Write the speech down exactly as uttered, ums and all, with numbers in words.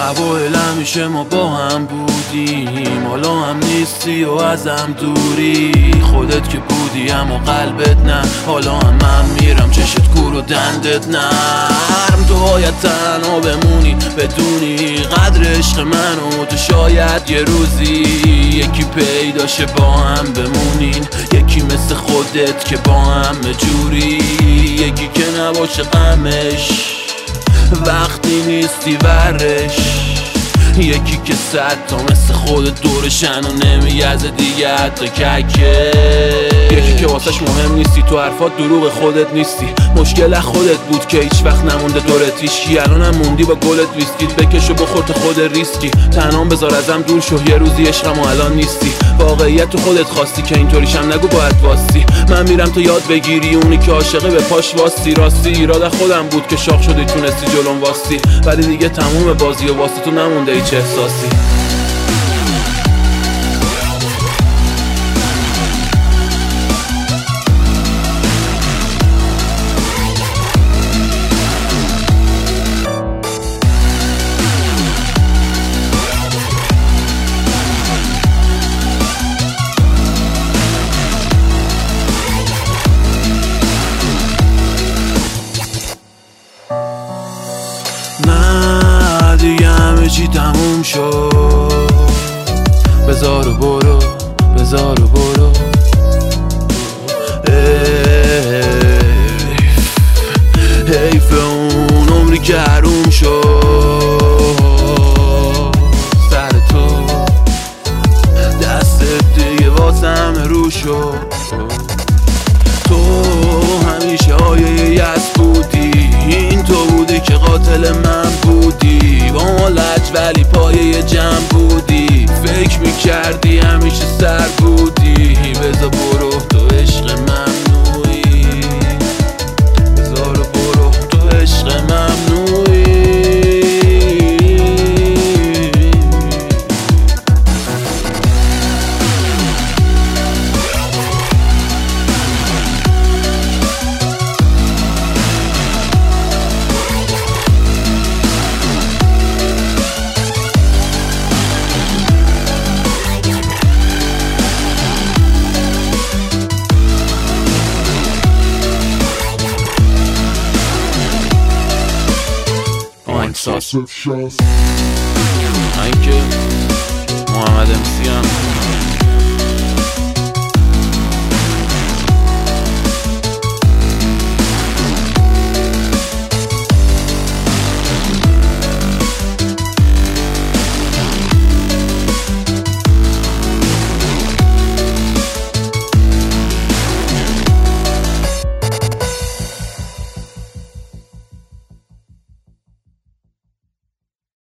اوایل همیشه ما با هم بودیم، حالا هم نیستی و ازم دوری. خودت که بودی اما قلبت نه، حالا هم من میرم چشت کور و دندت نرم. تو باید تنها بمونی بدونی قدر عشق منو، تو شاید یه روزی یکی پیداشه با هم بمونین، یکی مثل خودت که با هم جوری، یکی که نباشه غمش وقتی نیستی ورش، یکی که صد تا مثل خودت دورشن و نمیگزه دیگه حتی ککه، یکی که واسش مهم نیستی، تو حرفات دروغ خودت نیستی، مشکل خودت بود که هیچ وقت نمونده دورت هیچکی، الانم موندی با گلت ویسکیت، بکش و بخور تو خود ریسکی، تنهام بذار ازم دور شو یه روزی عشقم و الان نیستی، واقعیت تو خودت خواستی که اینطوریشم نگو باید واستی، من میرم تو یاد بگیری اونی که عاشقه به پاش واستی، راستی ایراد خودم بود که شاخ شدی تونستی جلوم واستی، ولی دیگه تموم بازی و واسه تو نمونده هیچ احساسی. نه دیگه همه چی تموم شد، بذار و برو بذار و برو، حیف حیف اون عمری که حروم شد سر تو، دستت دیگه واسه همه رو شد، تو همیشه آیه یس بودی، این تو بودی که قاتل من بودی، با ما لج ولی پایه جمع بودی، فکر میکردی همیشه سر بودی، بذار برو تو عشق ممنوعی، بذار برو تو عشق ممنوعی. Excessive shots. من که محمد امسی هم